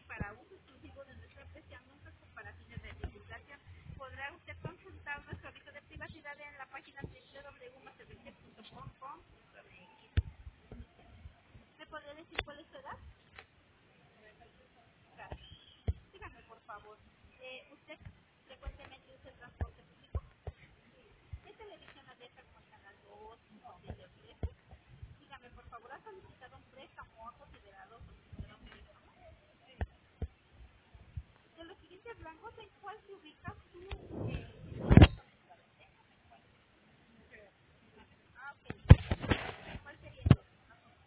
para uso exclusivo de nuestra empresa, nunca para fines de divulgación. Podrá usted consultar nuestro aviso de privacidad en la página www.cbt.com.mx. ¿Me podría decir cuál es su edad? Gracias. Dígame, por favor, ¿usted frecuentemente usa el transporte público? ¿Qué televisión abierta como el Canal 2 o Tele 13? Dígame, por favor, ¿ha solicitado un préstamo o ha considerado solicitar un préstamo? De los siguientes rangos, ¿en cuál se ubica su ¿cuál sería el otro?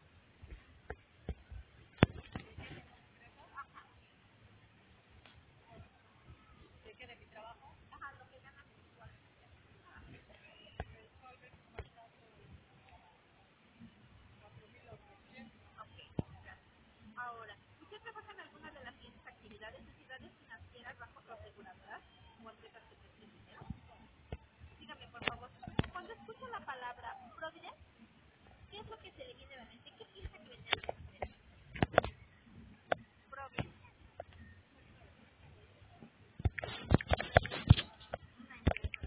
Ajá, lo que gana mensual. Ok, gracias. Ahora, ¿usted trabaja en alguna de las siguientes actividades? ¿Entidades financieras, bancos o aseguradoras o empresas que prestan dinero? Dígame, por favor, cuando escucha la palabra Provident, ¿qué es lo que se le viene a la mente? ¿Qué piensa que viene a la mente? Provident, una empresa.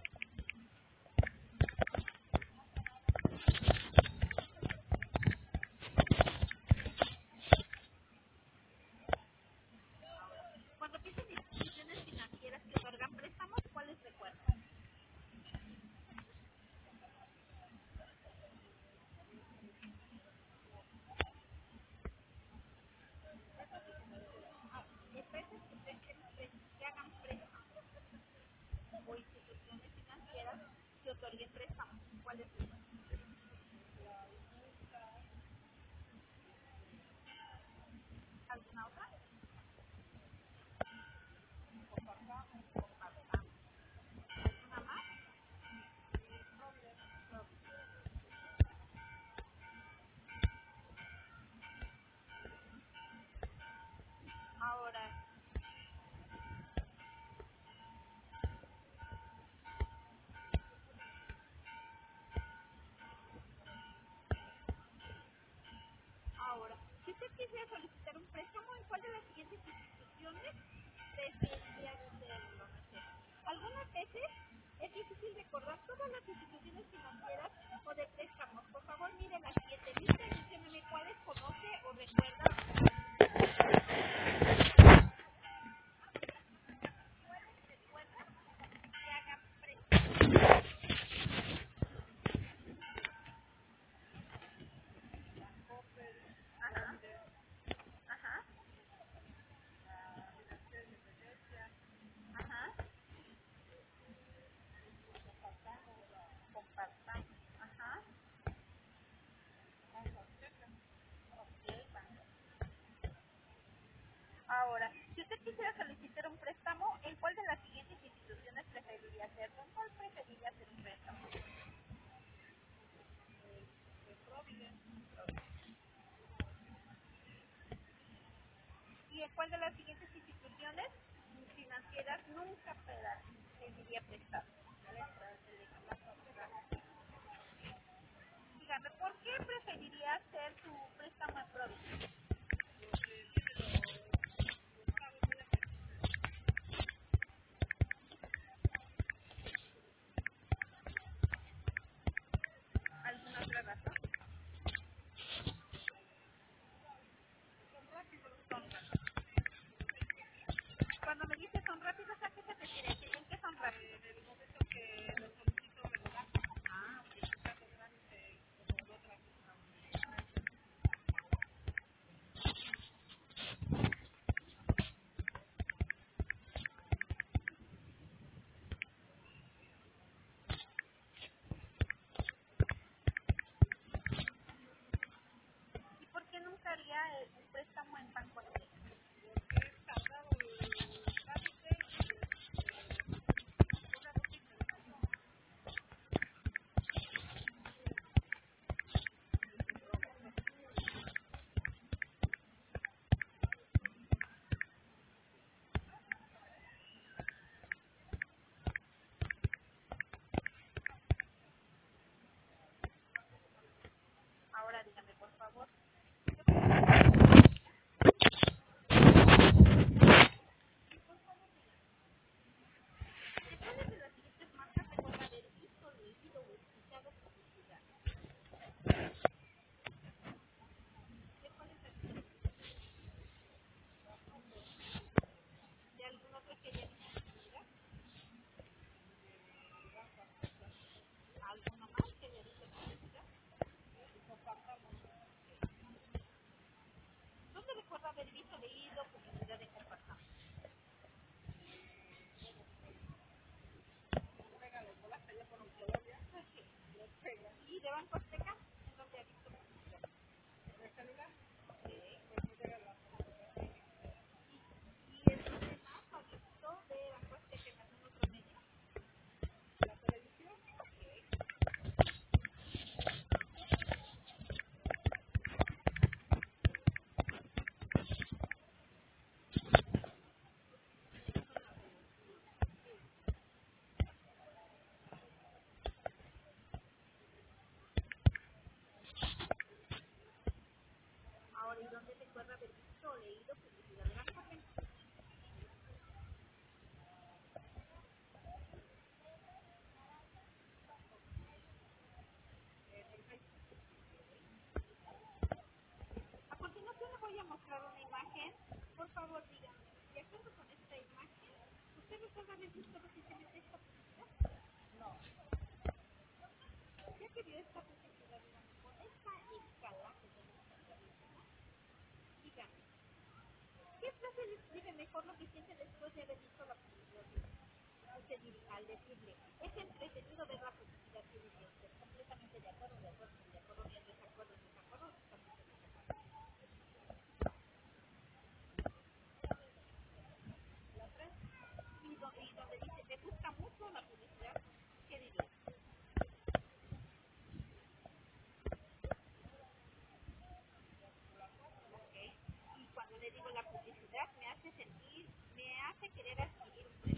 Cuando piensa en instituciones financieras que otorgan préstamos, ¿cuáles recuerda? Empresas que presten, que hagan préstamos o instituciones financieras que otorguen préstamos, ¿cuáles recuerda? ¿Alguna otra? ¿Alguna más? Ahora, si usted quisiera solicitar un préstamo, ¿en cuál de las siguientes instituciones preferiría hacerlo? No sé. Algunas veces es difícil recordar todas las instituciones financieras o de préstamos. Por favor, mire la siguiente lista y mencióneme cuáles conoce o recuerda que hagan préstamos. Ajá, ajá, ajá, compartamos. Ajá, ok, vamos. Ahora, si usted quisiera solicitar un préstamo, ¿en cuál de las siguientes instituciones preferiría hacerlo? ¿En cuál preferiría hacer un préstamo? ¿Y en cuál de las siguientes instituciones financieras nunca pediría prestar? Dígame, ¿por qué preferiría hacer su préstamo en Provident? ¿Alguna otra razón? Cuando me dice son rápidos, ¿a qué se refiere? ¿En qué son rápidos? Ah, ok. Banco Azteca, en donde ha visto publicidad. Y es donde más ha visto de Banco Azteca en algún otro medio. Ahora, ¿y dónde recuerda haber visto o leído publicidad de Banco Azteca? A continuación le voy a mostrar una imagen. Por favor, díganme, de acuerdo con esta imagen, ¿usted recuerda haber visto recientemente esta publicidad? Ya que vio esta publicidad, dígame, con esta escala que tenemos acá, dígame, ¿qué frase describe mejor lo que siente después de haber visto la publicidad? Usted al decirle, es entretenido ver la publicidad que dice usted, completamente de acuerdo, ni en desacuerdo, totalmente de acuerdo. La frase, y donde dice, me gusta mucho la publicidad, ¿qué diría? Ok. Y cuando le digo la publicidad, me hace sentir, me hace querer adquirir un